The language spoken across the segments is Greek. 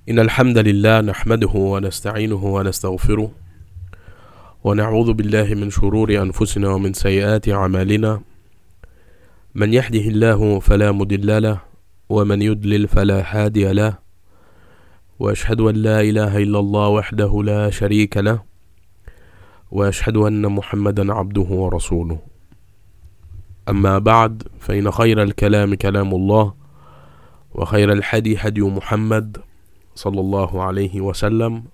إن الحمد لله نحمده ونستعينه ونستغفره ونعوذ بالله من شرور أنفسنا ومن سيئات أعمالنا. من يهده الله فلا مضل له ومن يضلل فلا هادي له، وأشهد أن لا إله إلا الله وحده لا شريك له، وأشهد أن محمدا عبده ورسوله. أما بعد، فإن خير الكلام كلام الله، وخير الحدي هدي محمد صلى الله عليه وسلم،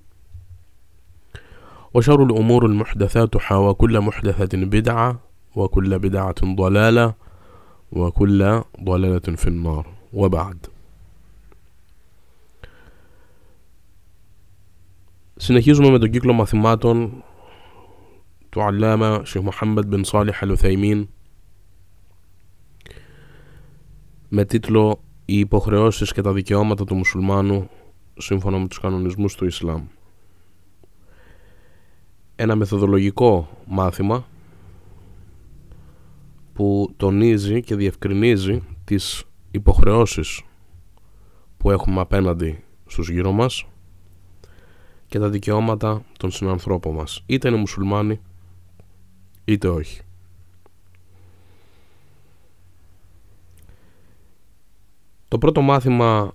وشر الأمور المحدثاتها، وكل محدثة بدعة، وكل بدعة ضلالة، وكل ضلالة في النار. وبعد. Συνεχίζουμε με τον κύκλο μαθημάτων του Αλλάμα Σιχ Μοχάμμεντ μπιν Σάλιχ Αλ Ουθαϊμίν με τίτλο «Οι υποχρεώσεις και τα δικαιώματα του μουσουλμάνου σύμφωνα με τους κανονισμούς του Ισλάμ». Ένα μεθοδολογικό μάθημα που τονίζει και διευκρινίζει τις υποχρεώσεις που έχουμε απέναντι στους γύρω μας και τα δικαιώματα των συνανθρώπων μας, είτε είναι μουσουλμάνοι είτε όχι. Το πρώτο μάθημα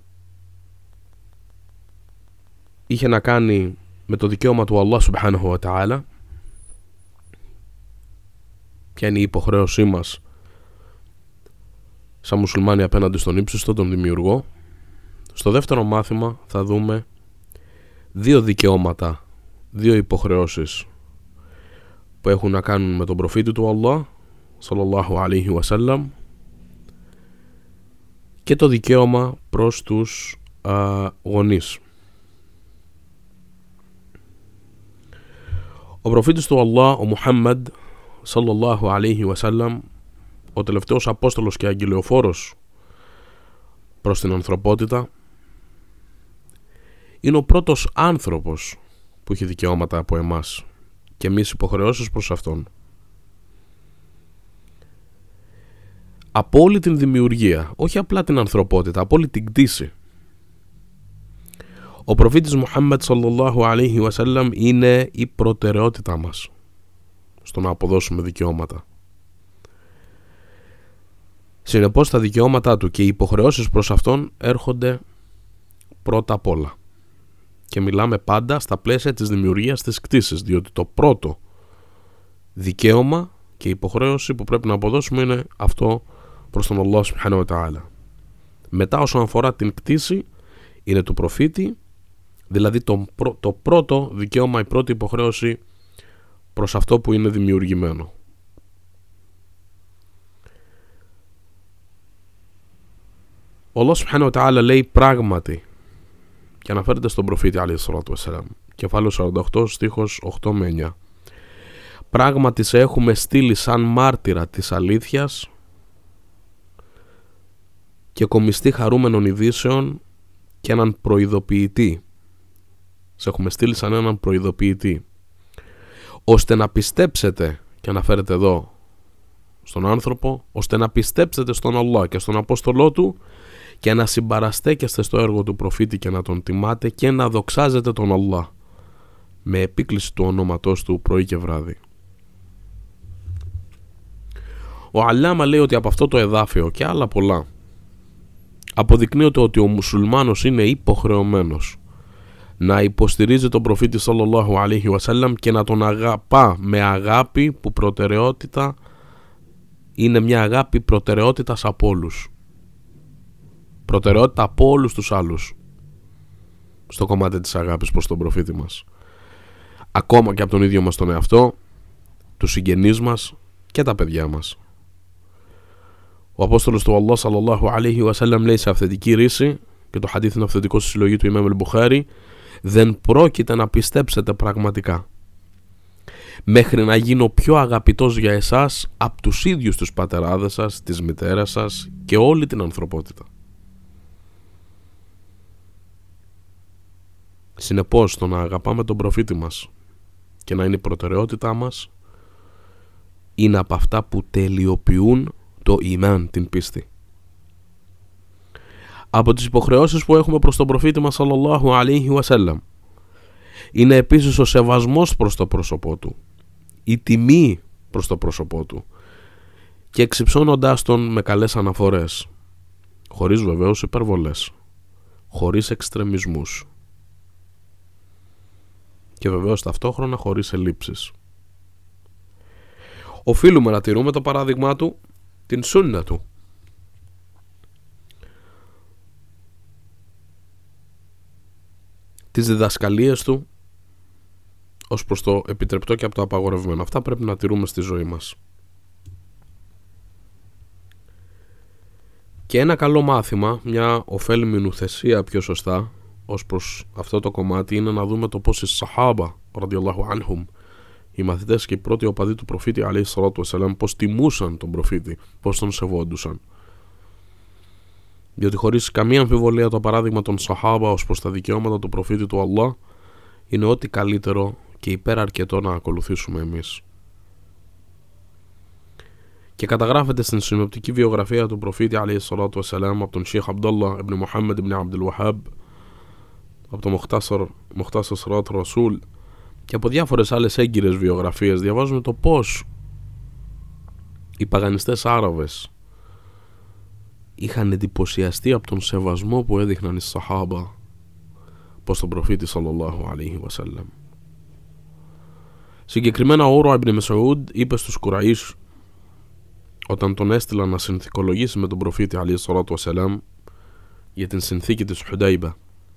είχε να κάνει με το δικαίωμα του Allah Subhanahu wa Ta'ala. Ποια είναι η υποχρέωσή μας σαν μουσουλμάνοι απέναντι στον ύψιστο, τον δημιουργό. Στο δεύτερο μάθημα θα δούμε δύο δικαιώματα, δύο υποχρεώσεις που έχουν να κάνουν με τον προφήτη του Allah Sallallahu Alaihi Wasallam και το δικαίωμα προς τους γονείς. Ο προφήτης του Allah, ο Μухάμμαντ Sallallahu Alaihi Wasallam, ο τελευταίος απόστολος και αγγελιοφόρος προς την ανθρωπότητα, είναι ο πρώτος άνθρωπος που έχει δικαιώματα από εμάς και εμείς υποχρεώσεις προς αυτόν. Από όλη την δημιουργία, όχι απλά την ανθρωπότητα, από όλη την κτήση, ο προφήτης Μухάμμαντ Sallallahu Alaihi Wasallam είναι η προτεραιότητά μας στο να αποδώσουμε δικαιώματα. Συνεπώς τα δικαιώματά του και οι υποχρεώσεις προς αυτόν έρχονται πρώτα απ' όλα. Και μιλάμε πάντα στα πλαίσια της δημιουργίας της κτήσης, διότι το πρώτο δικαίωμα και υποχρέωση που πρέπει να αποδώσουμε είναι αυτό προς τον Allah Subhanahu wa Ta'ala. Μετά, όσον αφορά την κτήση, είναι του προφήτη, δηλαδή το πρώτο δικαίωμα, η πρώτη υποχρέωση προς αυτό που είναι δημιουργημένο. Ο Allah Subhanahu wa Ta'ala λέει πράγματι, και αναφέρεται στον προφήτη alayhi salatu wassalam, κεφάλαιο 48, στίχος 8 με 9. Πράγματι σε έχουμε στείλει σαν μάρτυρα της αλήθειας και κομιστή χαρούμενων ειδήσεων και έναν προειδοποιητή. Σε έχουμε στείλει σαν έναν προειδοποιητή, ώστε να πιστέψετε, και αναφέρεται εδώ στον άνθρωπο, ώστε να πιστέψετε στον Allah και στον Απόστολό του και να συμπαραστέκεστε στο έργο του προφήτη και να τον τιμάτε και να δοξάζετε τον Allah με επίκληση του ονόματός του πρωί και βράδυ. Ο Αλλάμα λέει ότι από αυτό το εδάφιο και άλλα πολλά αποδεικνύεται ότι ο μουσουλμάνος είναι υποχρεωμένος να υποστηρίζει τον προφήτη Sallallahu Alaihi Wasallam και να τον αγαπά με αγάπη που προτεραιότητα είναι μια αγάπη προτεραιότητας από όλους. Προτεραιότητα από όλους τους άλλους στο κομμάτι της αγάπης προς τον προφήτη μας. Ακόμα και από τον ίδιο μας τον εαυτό, τους συγγενείς μας και τα παιδιά μας. Ο Απόστολος του Allah Sallallahu Alaihi Wasallam λέει σε αυθεντική ρίση, και το χαδίθ είναι αυθεντικό στη συλλογή του Ιμάμ Αλ-Μπουχάρι, δεν πρόκειται να πιστέψετε πραγματικά μέχρι να γίνω πιο αγαπητός για εσάς από τους ίδιους τους πατεράδες σας, τις μητέρες σας και όλη την ανθρωπότητα. Συνεπώς, το να αγαπάμε τον προφήτη μας και να είναι η προτεραιότητά μας είναι από αυτά που τελειοποιούν το ήμαν, την πίστη. Από τις υποχρεώσεις που έχουμε προς τον προφήτη μας σαλλαλλάχου αλaihi wasallam είναι επίσης ο σεβασμός προς το πρόσωπό του, η τιμή προς το πρόσωπό του και εξυψώνοντάς τον με καλές αναφορές, χωρίς βεβαίως υπερβολές, χωρίς εξτρεμισμούς και βεβαίως ταυτόχρονα χωρίς ελλείψεις. Οφείλουμε να τηρούμε το παράδειγμά του, την σунνα του. Τις διδασκαλίες του ως προς το επιτρεπτό και από το απαγορευμένο. Αυτά πρέπει να τηρούμε στη ζωή μας. Και ένα καλό μάθημα, μια ωφέλιμη νουθεσία πιο σωστά ως προς αυτό το κομμάτι, είναι να δούμε το πώς οι Σαχάμπα ραδιαλλάχου ανχουμ, οι μαθητές και οι πρώτοι οπαδοί του προφήτη αλaihi salatu wassalam, πώς τιμούσαν τον προφήτη, πώς τον σεβόντουσαν. Διότι χωρίς καμία αμφιβολία το παράδειγμα των Σαχάμπα ως προς τα δικαιώματα του προφήτη του Allah είναι ό,τι καλύτερο και υπεραρκετό να ακολουθήσουμε εμείς. Και καταγράφεται στην συνοπτική βιογραφία του προφήτη αλaihi salatu wassalam από τον Σιχ Abdullah ibn Muhammad ibn Abdul Wahhab, από το Mukhtasar Sirat Rasul και από διάφορες άλλες έγκυρες βιογραφίες διαβάζουμε το πώς οι παγανιστές Άραβες είχαν εντυπωσιαστεί από τον σεβασμό που έδειχναν οι Σαχάμπα προς τον προφήτη σαλλαλλάχου αλaihi wasallam. Συγκεκριμένα ο Ουρουα ibn Mas'ud είπε στους Κουραϊσ όταν τον έστειλαν να συνθηκολογήσει με τον προφήτη αλaihi salatu wassalam για την συνθήκη της Χουνταϊμπα.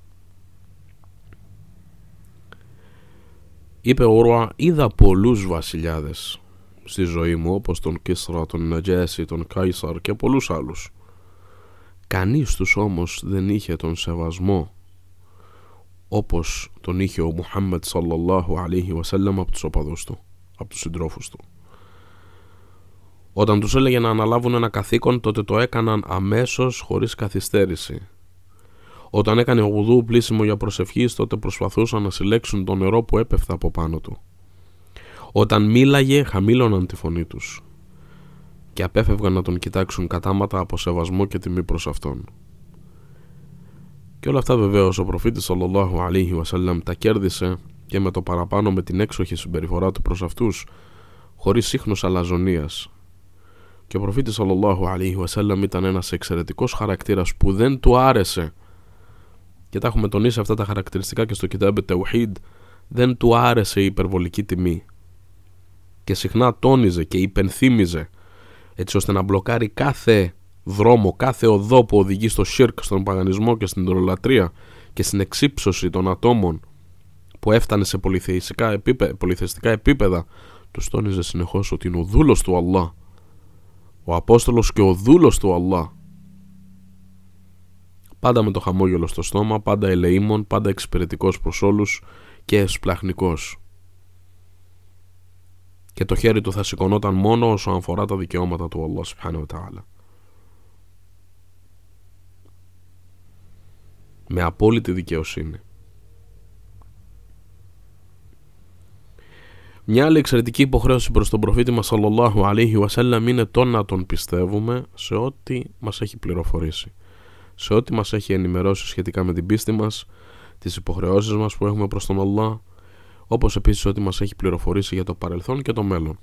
Είπε ο Ουρουα, είδα πολλούς βασιλιάδες στη ζωή μου, όπως τον Κίσρα, τον Νατζάσι, τον Κάισαρ και πολλούς άλλους. Κανείς τους όμως δεν είχε τον σεβασμό όπως τον είχε ο Μουχάμμαντ σαλλαλλάχου αλaihi wasallam από τους οπαδούς του, από τους συντρόφους του. Όταν τους έλεγε να αναλάβουν ένα καθήκον, τότε το έκαναν αμέσως, χωρίς καθυστέρηση. Όταν έκανε γουδού πλήσιμο για προσευχής, τότε προσπαθούσαν να συλλέξουν το νερό που έπεφτε από πάνω του. Όταν μίλαγε, χαμήλωναν τη φωνή τους και απέφευγαν να τον κοιτάξουν κατάματα από σεβασμό και τιμή προς αυτόν. Και όλα αυτά βεβαίως ο προφήτης σαλλαλλάχου αλaihi wasallam τα κέρδισε και με το παραπάνω με την έξοχη συμπεριφορά του προς αυτούς, χωρίς ίχνος αλαζονίας. Και ο προφήτης σαλλαλλάχου αλaihi wasallam ήταν ένας εξαιρετικός χαρακτήρας που δεν του άρεσε, και τα έχουμε τονίσει αυτά τα χαρακτηριστικά και στο Κιτάμπ Ταουჰίντ, δεν του άρεσε η υπερβολική τιμή και συχνά τόνιζε και υπενθύμιζε έτσι ώστε να μπλοκάρει κάθε δρόμο, κάθε οδό που οδηγεί στο σιρκ, στον παγανισμό και στην ιδωλολατρία και στην εξύψωση των ατόμων που έφτανε σε πολυθεϊστικά επίπεδα. Τους τόνιζε συνεχώς ότι είναι ο δούλος του Allah, ο Απόστολος και ο δούλος του Allah. Πάντα με το χαμόγελο στο στόμα, πάντα ελεήμων, πάντα εξυπηρετικός προς όλους και εσπλαχνικός. Και το χέρι του θα σηκωνόταν μόνο όσο αφορά τα δικαιώματα του Allah subhanahu wa ta'ala. Με απόλυτη δικαιοσύνη. Μια άλλη εξαιρετική υποχρέωση προς τον προφήτη μας σαλλαλλάχου αλaihi wasallam είναι το να τον πιστεύουμε σε ό,τι μας έχει πληροφορήσει, σε ό,τι μας έχει ενημερώσει σχετικά με την πίστη μας, τις υποχρεώσεις μας που έχουμε προς τον Allah, όπως επίσης ό,τι μας έχει πληροφορήσει για το παρελθόν και το μέλλον.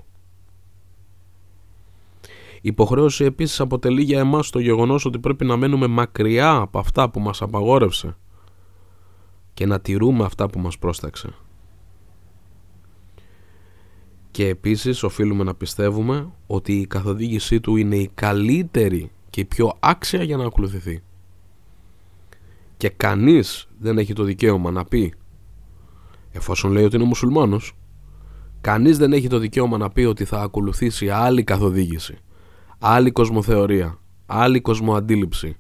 Η υποχρέωση επίσης αποτελεί για εμάς το γεγονός ότι πρέπει να μένουμε μακριά από αυτά που μας απαγόρευσε και να τηρούμε αυτά που μας πρόσταξε. Και επίσης οφείλουμε να πιστεύουμε ότι η καθοδήγησή του είναι η καλύτερη και η πιο άξια για να ακολουθηθεί. Και κανείς δεν έχει το δικαίωμα να πει, εφόσον λέει ότι είναι μουσουλμάνος, κανείς δεν έχει το δικαίωμα να πει ότι θα ακολουθήσει άλλη καθοδήγηση, άλλη κοσμοθεωρία, άλλη κοσμοαντίληψη,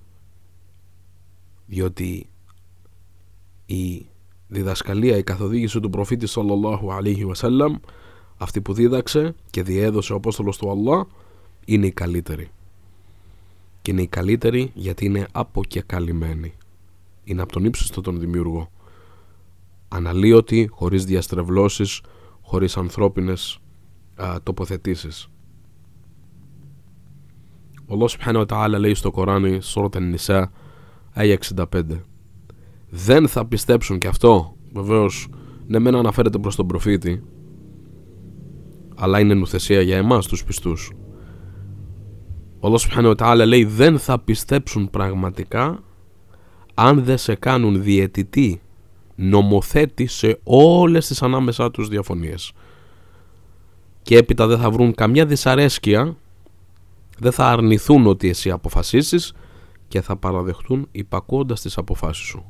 διότι η διδασκαλία, η καθοδήγηση του προφήτη σαλλαλλάχου alaihi wasallam, αυτή που δίδαξε και διέδωσε ο Απόστολος του Allah, είναι η καλύτερη. Και είναι η καλύτερη γιατί είναι αποκεκαλυμμένη. Είναι από τον ύψιστο τον δημιουργό, αναλύωτη, χωρίς διαστρεβλώσεις, χωρίς ανθρώπινες τοποθετήσεις. Ο Allah subhanahu wa ta'ala λέει στο Κοράνι, Σούrat An-Nisa, Άια 65. Δεν θα πιστέψουν, και αυτό βεβαίως ναι μεν αναφέρεται προς τον προφήτη, αλλά είναι νουθεσία για εμάς τους πιστούς. Ο Allah subhanahu wa ta'ala λέει δεν θα πιστέψουν πραγματικά αν δεν σε κάνουν διαιτητή, νομοθέτη σε όλες τις ανάμεσά τους διαφωνίες. Και έπειτα δεν θα βρουν καμιά δυσαρέσκεια, δεν θα αρνηθούν ότι εσύ αποφασίσεις και θα παραδεχτούν υπακούοντας τις αποφάσεις σου.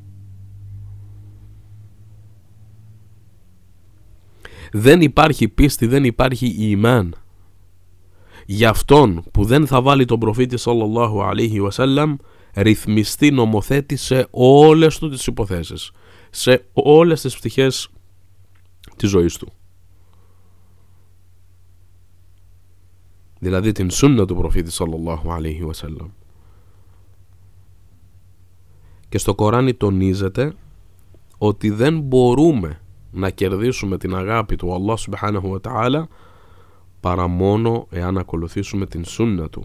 Δεν υπάρχει πίστη, δεν υπάρχει ήμαν για αυτόν που δεν θα βάλει τον προφήτη sallallahu alaihi wasallam ρυθμιστή νομοθέτη σε όλες του τις υποθέσεις, σε όλες τις πτυχές της ζωής του. Δηλαδή την σунνα του προφήτη sallallahu alaihi wasallam. Και στο Κοράνι τονίζεται ότι δεν μπορούμε να κερδίσουμε την αγάπη του Allah subhanahu wa ta'ala παρά μόνο εάν ακολουθήσουμε την σунνα του.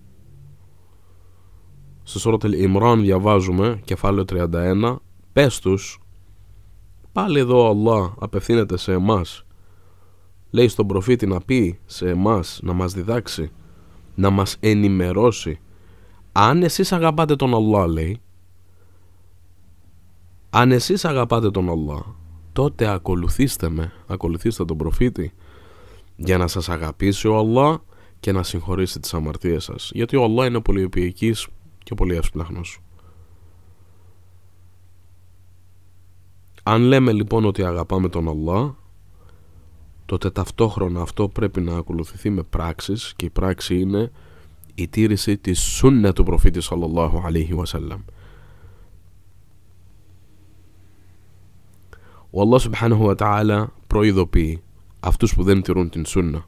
Στο Σούρατ Al-Imran διαβάζουμε, κεφάλαιο 31, πες τους, πάλι εδώ Allah απευθύνεται σε εμάς, λέει στον προφήτη να πει σε εμάς, να μας διδάξει, να μας ενημερώσει. Αν εσείς αγαπάτε τον Allah, λέει, αν εσείς αγαπάτε τον Allah, τότε ακολουθήστε με, ακολουθήστε τον προφήτη, για να σας αγαπήσει ο Allah και να συγχωρήσει τις αμαρτίες σας, γιατί ο Allah είναι πολύ επίοικης και πολύ εύσπλαχνος. Αν λέμε λοιπόν ότι αγαπάμε τον Allah, τότε ταυτόχρονα αυτό πρέπει να ακολουθηθεί με πράξεις, και η πράξη είναι η τήρηση της σунna του προφήτη sallallahu alaihi wasallam. Ο Allah subhanahu wa ta'ala προειδοποιεί αυτούς που δεν τηρούν την σунna.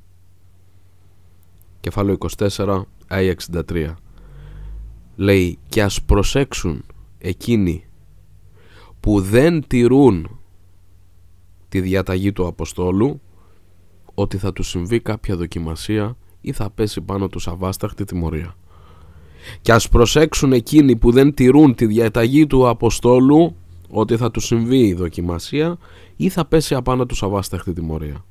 Κεφάλαιο 24, άια 63. Λέει, και ας προσέξουν εκείνοι που δεν τηρούν τη διαταγή του Αποστόλου, ότι θα τους συμβεί κάποια δοκιμασία ή θα πέσει πάνω τους αβάσταχτη τιμωρία. Και ας προσέξουν εκείνοι που δεν τηρούν τη διαταγή του Αποστόλου, ότι θα τους συμβεί η δοκιμασία ή θα πέσει απάνω τους αβάσταχτη τιμωρία.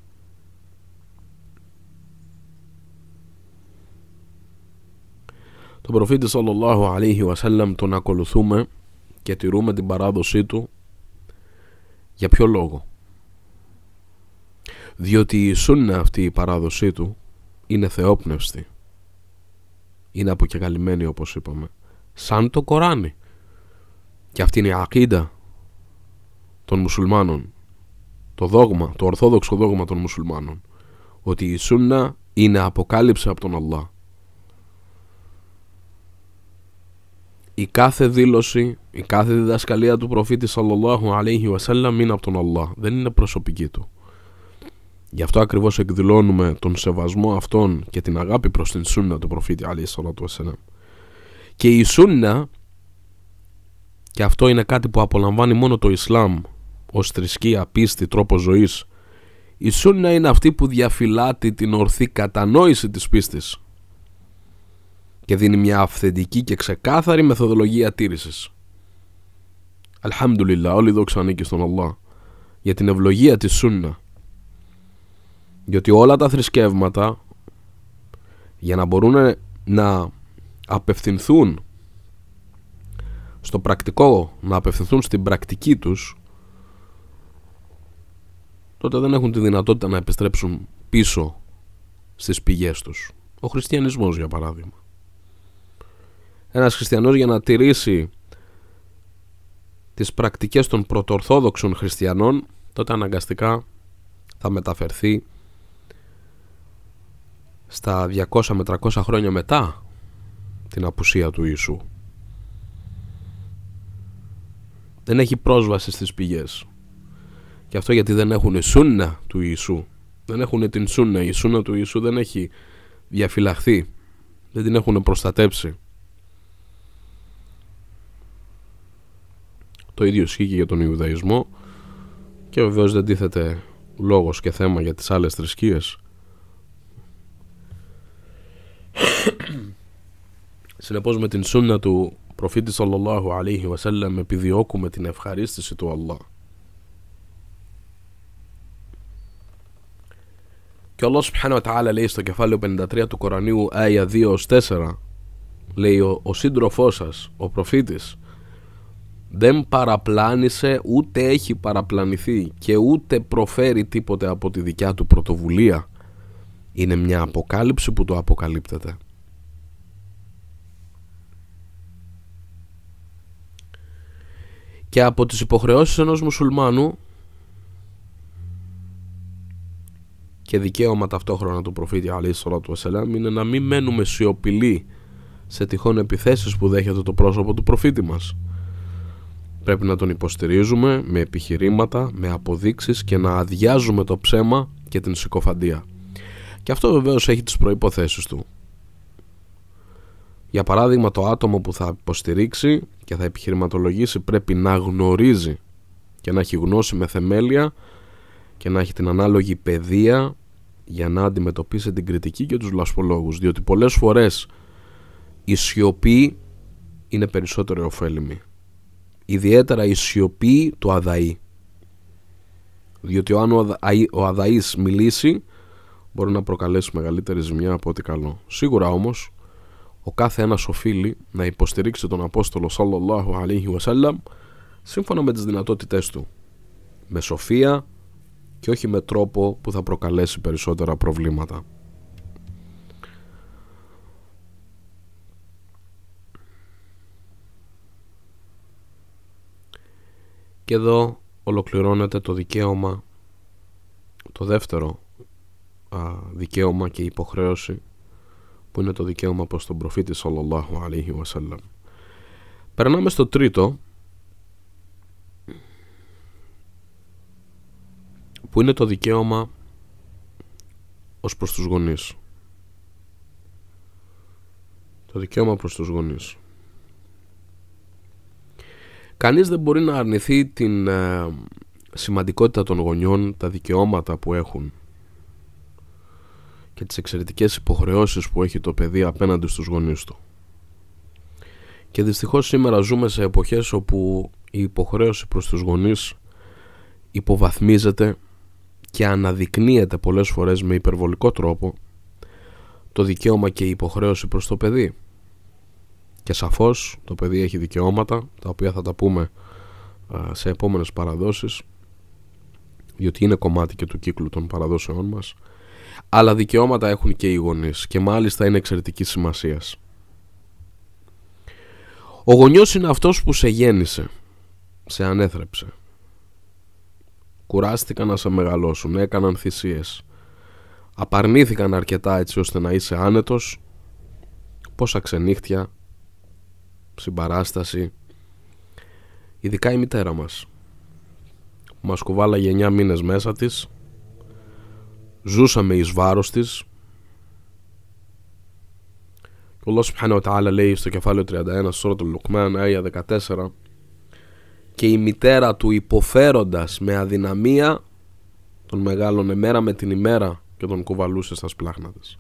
Τον προφήτη sallallahu alaihi wasallam τον ακολουθούμε και τηρούμε την παράδοσή του. Για ποιο λόγο? Διότι η σунνα αυτή, η παράδοσή του, είναι θεόπνευστη, είναι αποκεκαλυμμένη, όπως είπαμε, σαν το Κοράνι. Και αυτή είναι η ακίδα των μουσουλμάνων, το δόγμα, το ορθόδοξο δόγμα των μουσουλμάνων, ότι η σунνα είναι αποκάλυψη από τον Allah. Η κάθε δήλωση, η κάθε διδασκαλία του προφήτη sallallahu alaihi wasallam είναι από τον Allah, δεν είναι προσωπική του. Γι' αυτό ακριβώς εκδηλώνουμε τον σεβασμό αυτόν και την αγάπη προς την σунνα του προφήτη alaihi salatu wasallam. Και η σунνα, και αυτό είναι κάτι που απολαμβάνει μόνο το Ισλάμ ως θρησκεία, πίστη, τρόπο ζωής, η σунνα είναι αυτή που διαφυλάττει την ορθή κατανόηση της πίστης και δίνει μια αυθεντική και ξεκάθαρη μεθοδολογία τήρησης. Αλχαμδουλιλlah, όλη δόξα ανήκει στον Allah για την ευλογία της σунνα. Διότι όλα τα θρησκεύματα, για να μπορούν να απευθυνθούν στο πρακτικό, να απευθυνθούν στην πρακτική τους, τότε δεν έχουν τη δυνατότητα να επιστρέψουν πίσω στις πηγές τους. Ο χριστιανισμός, για παράδειγμα. Ένας χριστιανός, για να τηρήσει τις πρακτικές των πρωτοορθόδοξων χριστιανών, τότε αναγκαστικά θα μεταφερθεί στα 200 με 300 χρόνια μετά την απουσία του Ιησού. Δεν έχει πρόσβαση στις πηγές. Και αυτό γιατί δεν έχουν σунνα του Ιησού. Δεν έχουν την σунνα. Η σунνα του Ιησού δεν έχει διαφυλαχθεί. Δεν την έχουν προστατέψει. Το ίδιο ισχύει και για τον Ιουδαϊσμό. Και βεβαίως δεν τίθεται λόγος και θέμα για τις άλλες θρησκείες. Συνεπώς με την σунνα του προφήτη σαλλαλλάχου αλaihi wasallam, επιδιώκουμε την ευχαρίστηση του Allah. Και ο Allah subhanahu wa ta'ala λέει στο κεφάλαιο 53 του Κορανίου, άια 2-4, λέει ο σύντροφός σας, ο προφήτης, δεν παραπλάνησε, ούτε έχει παραπλανηθεί και ούτε προφέρει τίποτε από τη δικιά του πρωτοβουλία. Είναι μια αποκάλυψη που το αποκαλύπτεται. Και από τις υποχρεώσεις ενός μουσουλμάνου και δικαίωμα ταυτόχρονα του προφήτη αλaihi salatu wassalam είναι να μην μένουμε σιωπηλοί σε τυχόν επιθέσεις που δέχεται το πρόσωπο του προφήτη μας. Πρέπει να τον υποστηρίζουμε με επιχειρήματα, με αποδείξεις και να αδειάζουμε το ψέμα και την συκοφαντία. Και αυτό βεβαίως έχει τις προϋποθέσεις του. Για παράδειγμα, το άτομο που θα υποστηρίξει και θα επιχειρηματολογήσει πρέπει να γνωρίζει και να έχει γνώση με θεμέλια και να έχει την ανάλογη παιδεία για να αντιμετωπίσει την κριτική και τους λασπολόγους, διότι πολλές φορές η σιωπή είναι περισσότερο ωφέλιμη, ιδιαίτερα η σιωπή του αδαή, διότι αν ο αδαής μιλήσει μπορεί να προκαλέσει μεγαλύτερη ζημιά από ό,τι καλό. Σίγουρα όμως ο κάθε ένας οφείλει να υποστηρίξει τον Απόστολο σαλλαλλάχου αλaihi wasallam σύμφωνα με τις δυνατότητές του, με σοφία και όχι με τρόπο που θα προκαλέσει περισσότερα προβλήματα. Και εδώ ολοκληρώνεται το δικαίωμα, το δεύτερο δικαίωμα και υποχρέωση, που είναι το δικαίωμα προς τον προφήτη σαλλαλλάχου αλaihi wasallam. Περνάμε στο τρίτο, που είναι το δικαίωμα ως προς τους γονείς. Το δικαίωμα προς τους γονείς. Κανείς δεν μπορεί να αρνηθεί την σημαντικότητα των γονιών, τα δικαιώματα που έχουν και τις εξαιρετικές υποχρεώσεις που έχει το παιδί απέναντι στους γονείς του. Και δυστυχώς σήμερα ζούμε σε εποχές όπου η υποχρέωση προς τους γονείς υποβαθμίζεται και αναδεικνύεται πολλές φορές με υπερβολικό τρόπο το δικαίωμα και η υποχρέωση προς το παιδί. Και σαφώς το παιδί έχει δικαιώματα, τα οποία θα τα πούμε σε επόμενες παραδόσεις, διότι είναι κομμάτι και του κύκλου των παραδόσεών μας, αλλά δικαιώματα έχουν και οι γονείς και μάλιστα είναι εξαιρετικής σημασίας. Ο γονιός είναι αυτός που σε γέννησε, σε ανέθρεψε, κουράστηκαν να σε μεγαλώσουν, έκαναν θυσίες, απαρνήθηκαν αρκετά έτσι ώστε να είσαι άνετος, πόσα ξενύχτια, συμπαράσταση, ειδικά η μητέρα μας μας κουβάλαγε 9 μήνες μέσα της, ζούσαμε εις βάρος της. Και ο Allah subhanahu wa ta'ala λέει στο κεφάλαιο 31 Σούρατουλ Λουκμάν, άια 14, και η μητέρα του υποφέροντας με αδυναμία τον μεγάλωνε μέρα με την ημέρα και τον κουβαλούσε στα σπλάχνα της.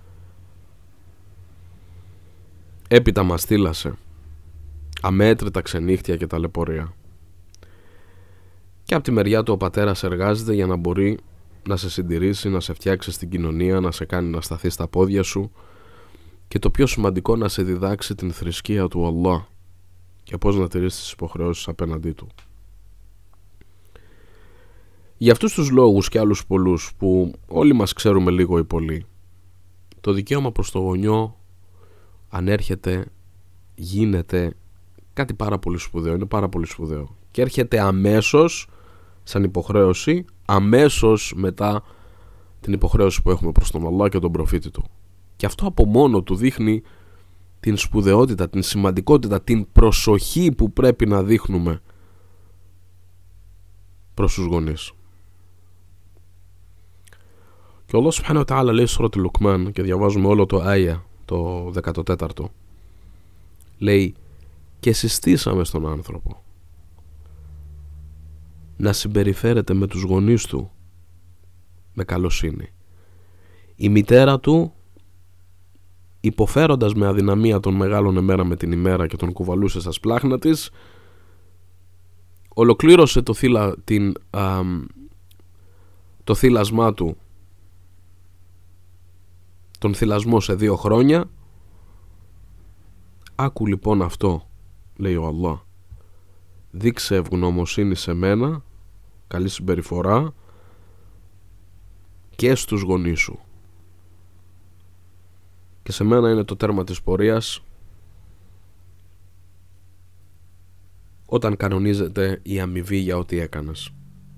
Έπειτα μας στείλασε αμέτρητα ξενύχτια και ταλαιπωρία. Και από τη μεριά του ο πατέρας εργάζεται για να μπορεί να σε συντηρήσει, να σε φτιάξει στην κοινωνία, να σε κάνει να σταθείς στα πόδια σου και το πιο σημαντικό, να σε διδάξει την θρησκεία του Allah και πώς να τηρείς τις υποχρεώσεις απέναντί του. Για αυτούς τους λόγους και άλλους πολλούς που όλοι μας ξέρουμε λίγο ή πολύ, το δικαίωμα προς το γονιό ανέρχεται, γίνεται κάτι πάρα πολύ σπουδαίο, είναι πάρα πολύ σπουδαίο και έρχεται αμέσως σαν υποχρέωση, αμέσως μετά την υποχρέωση που έχουμε προς τον Allah και τον προφήτη του. Και αυτό από μόνο του δείχνει την σπουδαιότητα, την σημαντικότητα, την προσοχή που πρέπει να δείχνουμε προς τους γονείς. Και ο Allah subhanahu wa ta'ala λέει στο Λουκμάν, και διαβάζουμε όλο το άια, το 14ο, λέει, και συστήσαμε στον άνθρωπο να συμπεριφέρεται με τους γονείς του με καλοσύνη. Η μητέρα του υποφέροντας με αδυναμία τον μεγάλωνε μέρα με την ημέρα και τον κουβαλούσε στα σπλάχνα της, ολοκλήρωσε το θύλασμά του, τον θυλασμό σε 2 χρόνια. Άκου λοιπόν αυτό, λέει ο Allah, δείξε ευγνωμοσύνη σε μένα, καλή συμπεριφορά και στους γονείς σου. Και σε μένα είναι το τέρμα της πορείας όταν κανονίζεται η αμοιβή για ό,τι έκανες.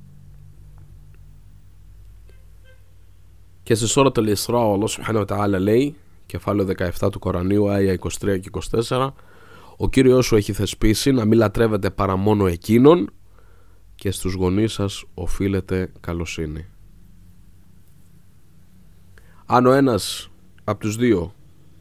Και στη Σούρα Al-Isra ο Allah Subhanahu wa Ta'ala λέει, κεφάλαιο 17 του Κορανίου, άια 23 και 24, ο Κύριος σου έχει θεσπίσει να μην λατρεύετε παρά μόνο εκείνον και στους γονείς σας οφείλετε καλοσύνη. Αν ο ένας από τους δύο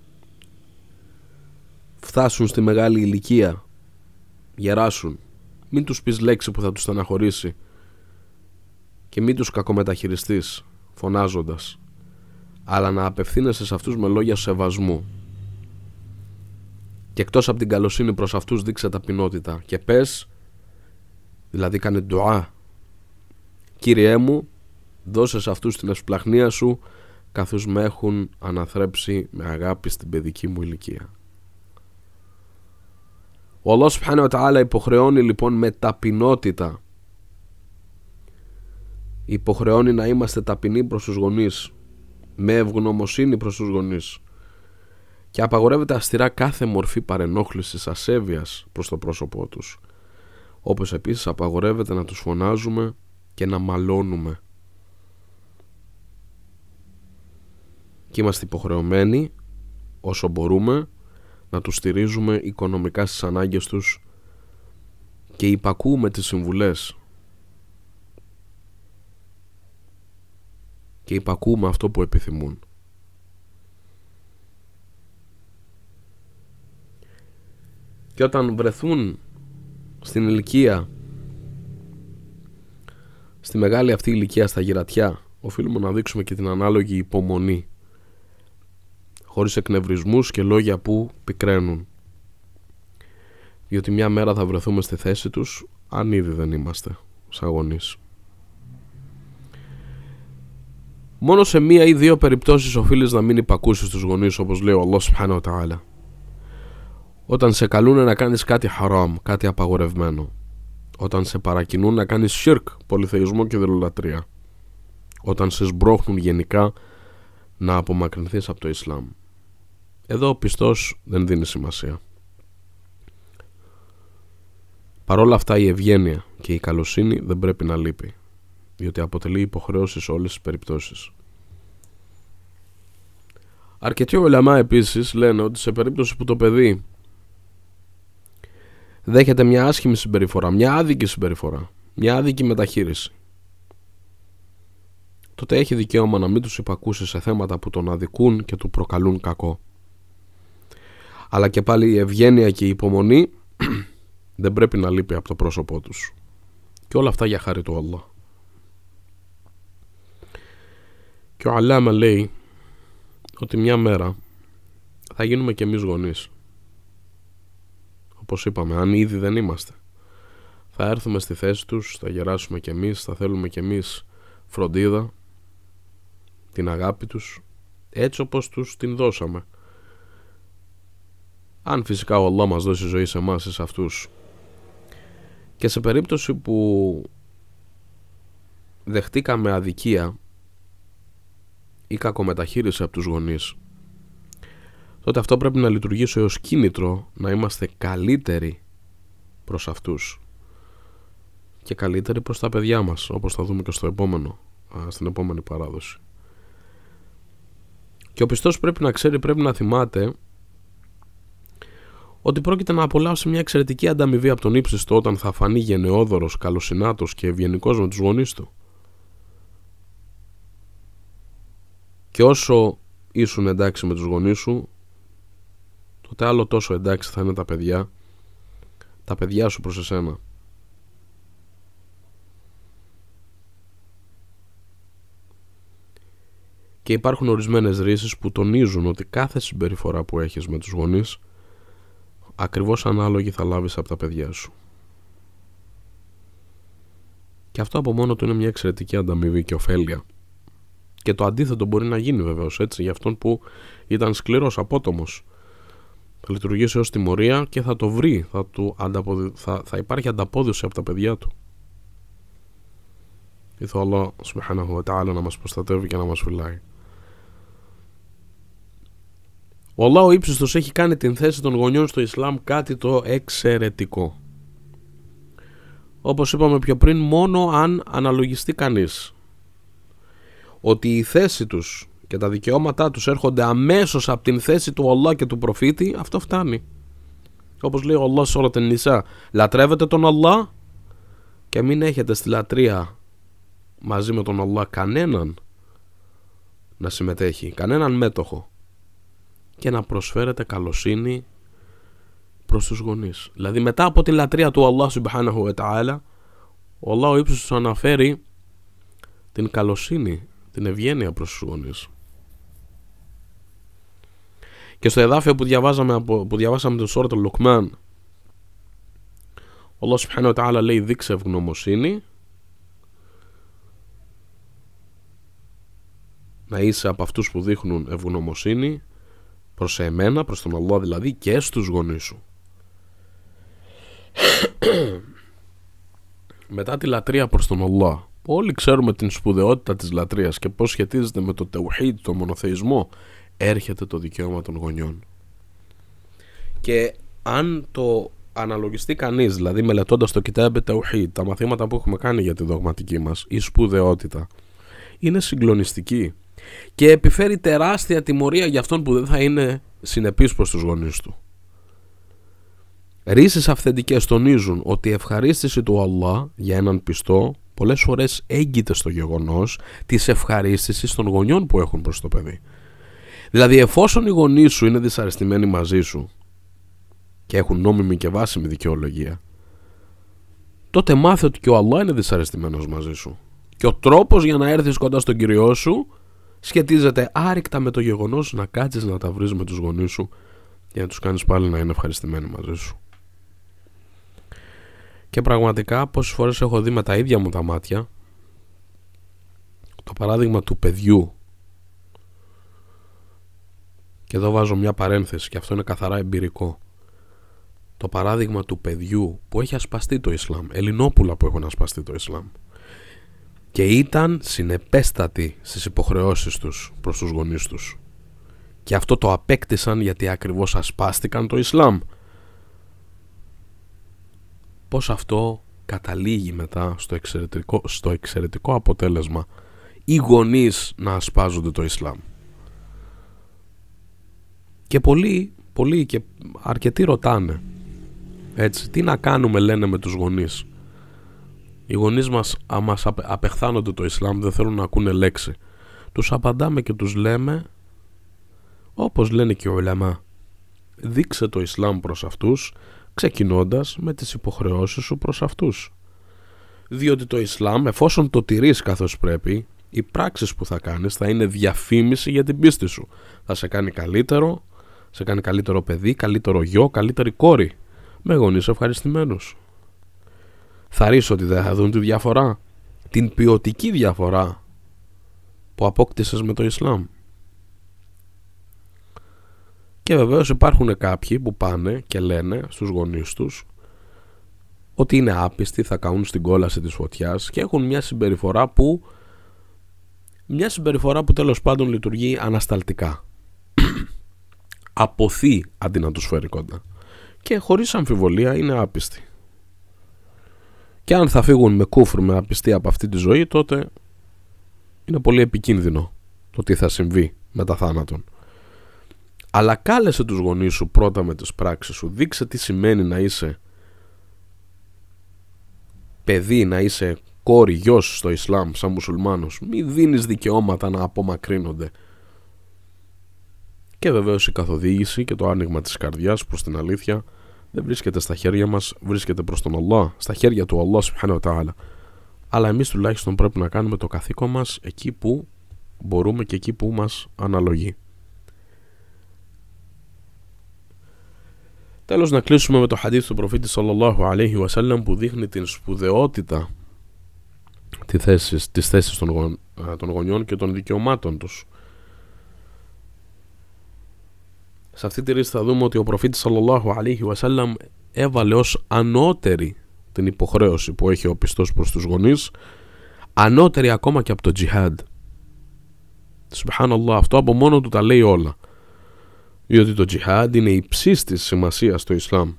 φτάσουν στη μεγάλη ηλικία, γεράσουν, μην τους πεις λέξη που θα τους στεναχωρήσει και μην τους κακομεταχειριστείς φωνάζοντας, αλλά να απευθύνεσαι σε αυτούς με λόγια σεβασμού. Και εκτός από την καλοσύνη προς αυτούς δείξε ταπεινότητα και πες, δηλαδή κάνε ντουά, Κύριέ μου, δώσε σε αυτούς την ευσπλαχνία σου, καθώς με έχουν αναθρέψει με αγάπη στην παιδική μου ηλικία. Ο Allah Subhanahu wa Ta'ala υποχρεώνει λοιπόν με ταπεινότητα, υποχρεώνει να είμαστε ταπεινοί προς τους γονείς, με ευγνωμοσύνη προς τους γονείς, και απαγορεύεται αυστηρά κάθε μορφή παρενόχλησης, ασέβειας προς το πρόσωπό τους, όπως επίσης απαγορεύεται να τους φωνάζουμε και να μαλώνουμε. Και είμαστε υποχρεωμένοι όσο μπορούμε να τους στηρίζουμε οικονομικά στις ανάγκες τους και υπακούμε τις συμβουλές και υπακούμε αυτό που επιθυμούν. Και όταν βρεθούν στην ηλικία, στη μεγάλη αυτή ηλικία, στα γυρατιά, οφείλουμε να δείξουμε και την ανάλογη υπομονή, χωρίς εκνευρισμούς και λόγια που πικραίνουν, διότι μια μέρα θα βρεθούμε στη θέση τους, αν ήδη δεν είμαστε σαν γονείς. Μόνο σε μία ή 2 περιπτώσεις οφείλεις να μην υπακούσεις τους γονείς, όπως λέει ο Allah Subhanahu wa Ta'ala. Όταν σε καλούν να κάνεις κάτι haram, κάτι απαγορευμένο. Όταν σε παρακινούν να κάνεις shirk, πολυθεϊσμό και δελολατρία. Όταν σε σμπρώχνουν γενικά να απομακρυνθείς από το Ισλάμ. Εδώ ο πιστός δεν δίνει σημασία. Παρόλα αυτά η ευγένεια και η καλοσύνη δεν πρέπει να λείπει, διότι αποτελεί υποχρέωση σε όλες τις περιπτώσεις. Αρκετοί ουλαμά επίσης λένε ότι σε περίπτωση που το παιδί δέχεται μια άσχημη συμπεριφορά, μια άδικη συμπεριφορά, μια άδικη μεταχείριση, τότε έχει δικαίωμα να μην τους υπακούσει σε θέματα που τον αδικούν και του προκαλούν κακό. Αλλά και πάλι η ευγένεια και η υπομονή δεν πρέπει να λείπει από το πρόσωπό τους. Και όλα αυτά για χάρη του Allah. Και ο Αλάμα λέει ότι μια μέρα θα γίνουμε και εμείς γονείς. Όπως είπαμε, αν ήδη δεν είμαστε, θα έρθουμε στη θέση τους, θα γεράσουμε και εμείς, θα θέλουμε και εμείς φροντίδα, την αγάπη τους, έτσι όπως τους την δώσαμε. Αν φυσικά ο Allah μας δώσει ζωή σε εμάς ή σε αυτούς. Και σε περίπτωση που δεχτήκαμε αδικία ή κακομεταχείριση από τους γονείς, τότε αυτό πρέπει να λειτουργήσει ως κίνητρο να είμαστε καλύτεροι προς αυτούς και καλύτεροι προς τα παιδιά μας, όπως θα δούμε και στην επόμενη παράδοση. Και ο πιστός πρέπει να ξέρει, πρέπει να θυμάται ότι πρόκειται να απολαύσει μια εξαιρετική ανταμοιβή από τον ύψιστο όταν θα φανεί γενναιόδωρος, καλοσυνάτος και ευγενικός με τους γονείς του. Και όσο ήσουν εντάξει με τους γονείς σου, τότε άλλο τόσο εντάξει θα είναι τα παιδιά σου προς εσένα. Και υπάρχουν ορισμένες ρίσεις που τονίζουν ότι κάθε συμπεριφορά που έχεις με τους γονείς, ακριβώς ανάλογη θα λάβεις από τα παιδιά σου. Και αυτό από μόνο του είναι μια εξαιρετική ανταμοιβή και ωφέλεια. Και το αντίθετο μπορεί να γίνει βεβαίως, έτσι, για αυτόν που ήταν σκληρός, απότομος. Θα λειτουργήσει ως τιμωρία και θα το βρει, θα υπάρχει ανταπόδοση από τα παιδιά του. Ήθελα Allah subhanahu wa ta'ala να μας προστατεύει και να μας φυλάει. Ο Allah ο ύψιστος έχει κάνει την θέση των γονιών στο Ισλάμ κάτι το εξαιρετικό. Όπως είπαμε πιο πριν, μόνο αν αναλογιστεί κανείς ότι η θέση τους και τα δικαιώματά τους έρχονται αμέσως από την θέση του Allah και του προφήτη, αυτό φτάνει. Όπως λέει ο Allah σε όλα τα νησά, λατρεύετε τον Allah και μην έχετε στη λατρεία μαζί με τον Allah κανέναν να συμμετέχει, κανέναν μέτοχο, και να προσφέρετε καλοσύνη προς τους γονείς. Δηλαδή μετά από τη λατρεία του Allah subhanahu wa ta'ala, ο Allah ο ύψιστος αναφέρει την καλοσύνη, την ευγένεια προς τους γονείς. Και στο εδάφιο που διαβάσαμε το Σούρα Λουκμάν, ο Allah subhanahu wa ta'ala λέει, δείξε ευγνωμοσύνη, να είσαι από αυτούς που δείχνουν ευγνωμοσύνη προς εμένα, προς τον Allah δηλαδή, και στους γονείς σου. Μετά τη λατρεία προς τον Allah, όλοι ξέρουμε την σπουδαιότητα της λατρείας και πώς σχετίζεται με το τεουχίδ, το μονοθεϊσμό, έρχεται το δικαίωμα των γονιών. Και αν το αναλογιστεί κανείς, δηλαδή μελετώντας το Κιτάμπ Τεουχίδ, τα μαθήματα που έχουμε κάνει για τη δογματική μας, η σπουδαιότητα είναι συγκλονιστική και επιφέρει τεράστια τιμωρία για αυτόν που δεν θα είναι συνεπής προς τους γονείς του. Ρίσεις αυθεντικές τονίζουν ότι η ευχαρίστηση του Allah για έναν πιστό πολλές φορές έγκυται στο γεγονός της ευχαρίστησης των γονιών που έχουν προς το παιδί. Δηλαδή, εφόσον οι γονείς σου είναι δυσαρεστημένοι μαζί σου και έχουν νόμιμη και βάσιμη δικαιολογία, τότε μάθε ότι και ο Allah είναι δυσαρεστημένος μαζί σου. Και ο τρόπος για να έρθεις κοντά στον Κυριό σου σχετίζεται άρρηκτα με το γεγονός να κάτσεις να τα βρεις με τους γονείς σου και να τους κάνεις πάλι να είναι ευχαριστημένοι μαζί σου. Και πραγματικά πόσες φορές έχω δει με τα ίδια μου τα μάτια το παράδειγμα του παιδιού, και εδώ βάζω μια παρένθεση και αυτό είναι καθαρά εμπειρικό, το παράδειγμα του παιδιού που έχει ασπαστεί το Ισλάμ, Ελληνόπουλα που έχουν ασπαστεί το Ισλάμ και ήταν συνεπέστατοι στις υποχρεώσεις τους προς τους γονείς τους, και αυτό το απέκτησαν γιατί ακριβώς ασπάστηκαν το Ισλάμ. Πώς αυτό καταλήγει μετά στο εξαιρετικό αποτέλεσμα οι γονείς να ασπάζονται το Ισλάμ. Και πολλοί και αρκετοί ρωτάνε, έτσι, τι να κάνουμε, λένε, με τους γονείς. Οι γονείς μας απεχθάνονται το Ισλάμ, δεν θέλουν να ακούνε λέξη. Τους απαντάμε και τους λέμε, όπως λένε και οι ουλαμά, δείξε το Ισλάμ προς αυτούς, ξεκινώντας με τις υποχρεώσεις σου προς αυτούς. Διότι το Ισλάμ, εφόσον το τηρείς καθώς πρέπει, οι πράξεις που θα κάνεις θα είναι διαφήμιση για την πίστη σου. Θα σε κάνει καλύτερο παιδί, καλύτερο γιο, καλύτερη κόρη, με γονείς ευχαριστημένους. Θα ρίξω ότι δεν θα δουν τη διαφορά, την ποιοτική διαφορά που απόκτησες με το Ισλάμ. Και βεβαίως υπάρχουν κάποιοι που πάνε και λένε στους γονείς τους ότι είναι άπιστοι, θα καούν στην κόλαση της φωτιάς και έχουν μια συμπεριφορά που τέλος πάντων λειτουργεί ανασταλτικά. Αποθεί αντί να τους φέρει κοντά. Και χωρίς αμφιβολία είναι άπιστοι. Και αν θα φύγουν με κούφρ, με απιστία από αυτή τη ζωή, τότε είναι πολύ επικίνδυνο το τι θα συμβεί μετά θάνατον. Αλλά κάλεσε τους γονείς σου πρώτα με τις πράξεις σου. Δείξε τι σημαίνει να είσαι παιδί, να είσαι κόρη, γιος στο Ισλάμ σαν μουσουλμάνος. Μη δίνεις δικαιώματα να απομακρύνονται. Και βεβαίως η καθοδήγηση και το άνοιγμα της καρδιάς προς την αλήθεια δεν βρίσκεται στα χέρια μας, βρίσκεται προς τον Allah, στα χέρια του Allah subhanahu wa ta'ala. Αλλά εμείς τουλάχιστον πρέπει να κάνουμε το καθήκον μας εκεί που μπορούμε και εκεί που μας αναλογεί. Τέλος, να κλείσουμε με το χαδίθ του προφήτη σαλλαλλάχου αλaihi wasallam που δείχνει την σπουδαιότητα της θέσης των γονιών και των δικαιωμάτων τους. Σε αυτή τη ρίση θα δούμε ότι ο προφήτης σαλλαλλάχου αλaihi wasallam έβαλε ως ανώτερη την υποχρέωση που έχει ο πιστός προς τους γονείς, ανώτερη ακόμα και από το τζιχάντ. Σουμπχάναλlah, αυτό από μόνο του τα λέει όλα. Διότι το τζιχάντ είναι υψής της σημασίας στο Ισλάμ.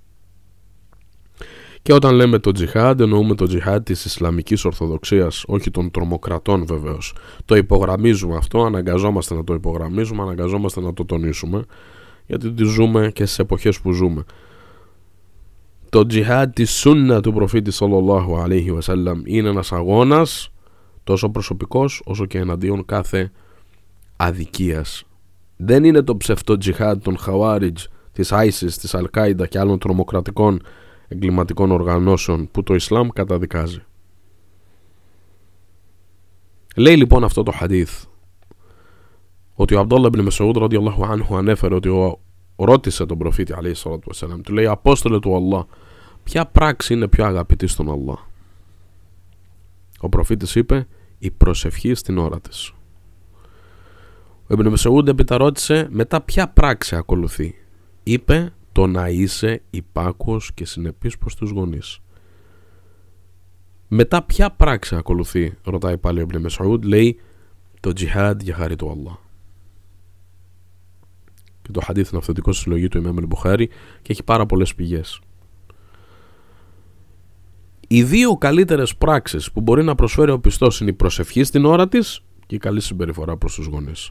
Και όταν λέμε το τζιχάντ, εννοούμε το τζιχάντ της Ισλαμικής Ορθοδοξίας, όχι των τρομοκρατών βεβαίως. Το υπογραμμίζουμε αυτό, αναγκαζόμαστε να το υπογραμμίζουμε, αναγκαζόμαστε να το τονίσουμε, γιατί ζούμε και στις εποχές που ζούμε. Το τζιχάντ της σунna του προφήτη σαλλαλλάχου αλaihi wasallam είναι ένας αγώνας τόσο προσωπικός όσο και εναντίον κάθε αδικίας. Δεν είναι το ψευτό τζιχάντ των Χαουάριτζ, της ISIS, της Αλ-Κάιντα και άλλων τρομοκρατικών εγκληματικών οργανώσεων που το Ισλάμ καταδικάζει. Λέει λοιπόν αυτό το χαδίθ ότι ο Αμπδούλlah ibn Mas'ud radiyallahu anhu ανέφερε ότι ρώτησε τον προφήτη alayhi salatu wasalam, του λέει: Απόστολε του Allah, ποια πράξη είναι πιο αγαπητή στον Allah? Ο προφήτης είπε: η προσευχή στην ώρα της. Ο Ibn Mas'ud έπειτα ρώτησε: μετά ποια πράξη ακολουθεί? Είπε: το να είσαι υπάκουος και συνεπής προς τους γονείς. Μετά ποια πράξη ακολουθεί? Ρωτάει πάλι ο Ibn Mas'ud. Λέει: το τζιχάντ για χάρη του Allah. Και το χαδίθ είναι αυθεντικό στη συλλογή του Ιμάμ Μποχάρι και έχει πάρα πολλές πηγές. Οι δύο καλύτερες πράξεις που μπορεί να προσφέρει ο πιστός είναι η προσευχή στην ώρα της και η καλή συμπεριφορά προς τους γονείς.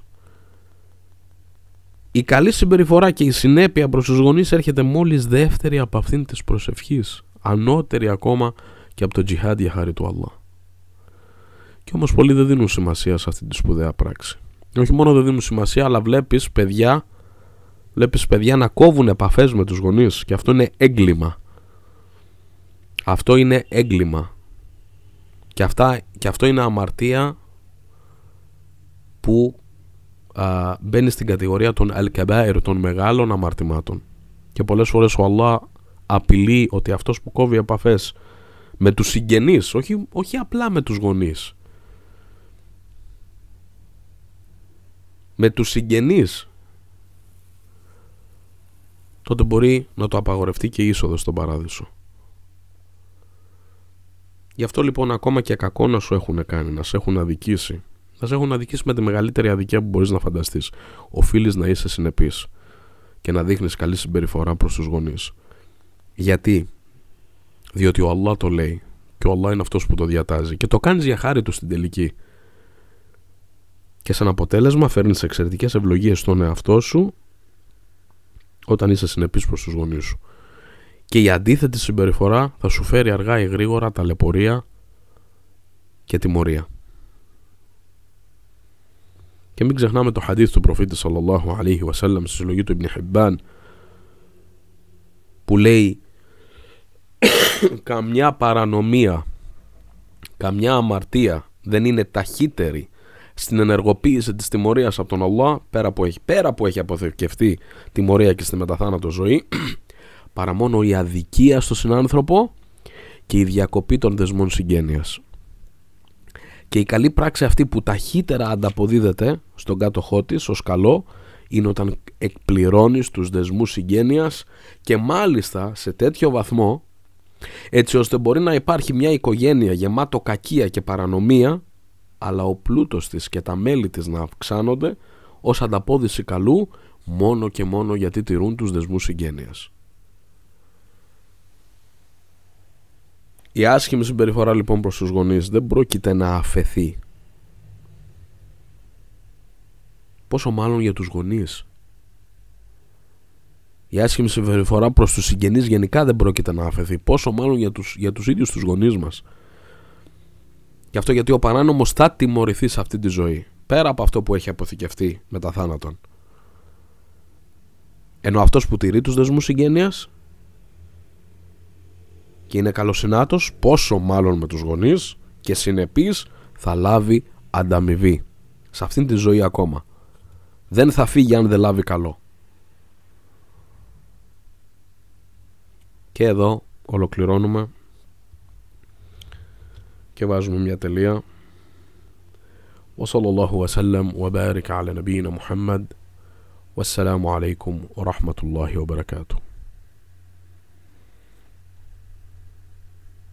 Η καλή συμπεριφορά και η συνέπεια προς τους γονείς έρχεται μόλις δεύτερη από αυτήν της προσευχής, ανώτερη ακόμα και από το τζιχάντ για χάρη του Allah. Και όμως πολλοί δεν δίνουν σημασία σε αυτή τη σπουδαία πράξη. Όχι μόνο δεν δίνουν σημασία, αλλά βλέπεις παιδιά να κόβουν επαφές με τους γονείς, και αυτό είναι έγκλημα. Αυτό είναι έγκλημα. Και αυτό είναι αμαρτία που μπαίνει στην κατηγορία των al-kabair, των μεγάλων αμαρτημάτων. Και πολλές φορές ο Allah απειλεί ότι αυτός που κόβει επαφές με τους συγγενείς, όχι απλά με τους γονείς, με τους συγγενείς, τότε μπορεί να το απαγορευτεί και η είσοδος στον παράδεισο. Γι' αυτό λοιπόν ακόμα και κακό να σου έχουν κάνει, να σε έχουν αδικήσει, να σε έχουν αδικήσει με τη μεγαλύτερη αδικία που μπορείς να φανταστείς, οφείλεις να είσαι συνεπής και να δείχνεις καλή συμπεριφορά προς τους γονείς. Γιατί? Διότι ο Allah το λέει και ο Allah είναι αυτός που το διατάζει και το κάνεις για χάρη του στην τελική. Και σαν αποτέλεσμα φέρνεις εξαιρετικές ευλογίες στον εαυτό σου όταν είσαι συνεπής προς τους γονείς σου. Και η αντίθετη συμπεριφορά θα σου φέρει αργά ή γρήγορα ταλαιπωρία και τιμωρία. Και μην ξεχνάμε το χαδίθ του προφήτη σαλλαλλάχου αλaihi wasallam στη συλλογή του Ibn Hibban, που λέει: καμιά παρανομία, καμιά αμαρτία δεν είναι ταχύτερη στην ενεργοποίηση της τιμωρίας από τον Allah, πέρα που έχει αποθηκευτεί τιμωρία και στη μεταθάνατο ζωή, παρά μόνο η αδικία στο συνάνθρωπο και η διακοπή των δεσμών συγγένειας. Και η καλή πράξη αυτή που ταχύτερα ανταποδίδεται στον κάτοχό της ως καλό είναι όταν εκπληρώνεις τους δεσμούς συγγένειας, και μάλιστα σε τέτοιο βαθμό έτσι ώστε μπορεί να υπάρχει μια οικογένεια γεμάτο κακία και παρανομία, αλλά ο πλούτος της και τα μέλη της να αυξάνονται ως ανταπόδειση καλού, μόνο και μόνο γιατί τηρούν τους δεσμούς συγγένειας. Η άσχημη συμπεριφορά λοιπόν προς τους γονείς δεν πρόκειται να αφαιθεί. Πόσο μάλλον για τους γονείς. Η άσχημη συμπεριφορά προς τους συγγενείς γενικά δεν πρόκειται να αφαιθεί. Πόσο μάλλον για τους ίδιους τους γονείς μας. Γι' αυτό, γιατί ο παράνομος θα τιμωρηθεί σε αυτή τη ζωή, πέρα από αυτό που έχει αποθηκευτεί μετά θάνατον. Ενώ αυτός που τηρεί τους δεσμούς συγγένειας και είναι καλοσυνάτος, πόσο μάλλον με τους γονείς και συνεπής, θα λάβει ανταμοιβή σε αυτήν τη ζωή ακόμα. Δεν θα φύγει αν δεν λάβει καλό. Και εδώ ολοκληρώνουμε και βάζουμε μια τελεία. وصلى الله وسلم وبارك على نبينا محمد والسلام عليكم ورحمة الله وبركاته.